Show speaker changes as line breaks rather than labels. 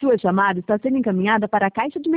Sua chamada está sendo encaminhada para a caixa de